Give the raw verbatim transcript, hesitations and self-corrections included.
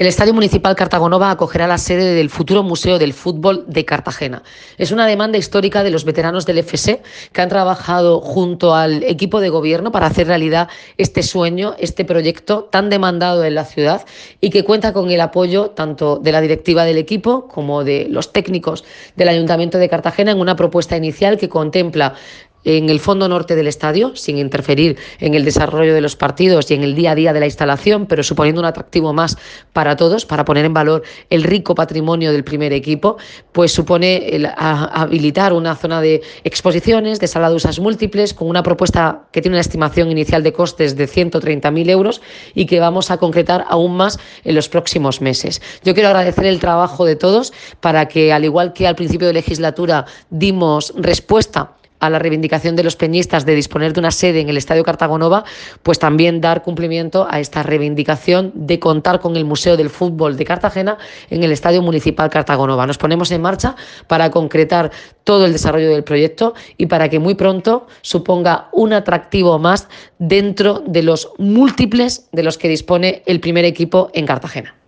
El Estadio Municipal Cartagonova acogerá la sede del futuro Museo del Fútbol de Cartagena. Es una demanda histórica de los veteranos del F S que han trabajado junto al equipo de gobierno para hacer realidad este sueño, este proyecto tan demandado en la ciudad y que cuenta con el apoyo tanto de la directiva del equipo como de los técnicos del Ayuntamiento de Cartagena en una propuesta inicial que contempla en el fondo norte del estadio, sin interferir en el desarrollo de los partidos y en el día a día de la instalación, pero suponiendo un atractivo más para todos, para poner en valor el rico patrimonio del primer equipo, pues supone el a, habilitar una zona de exposiciones, de sala de usos múltiples, con una propuesta que tiene una estimación inicial de costes de ciento treinta mil euros y que vamos a concretar aún más en los próximos meses. Yo quiero agradecer el trabajo de todos para que, al igual que al principio de legislatura dimos respuesta a la reivindicación de los peñistas de disponer de una sede en el Estadio Cartagonova, pues también dar cumplimiento a esta reivindicación de contar con el Museo del Fútbol de Cartagena en el Estadio Municipal Cartagonova. Nos ponemos en marcha para concretar todo el desarrollo del proyecto y para que muy pronto suponga un atractivo más dentro de los múltiples de los que dispone el primer equipo en Cartagena.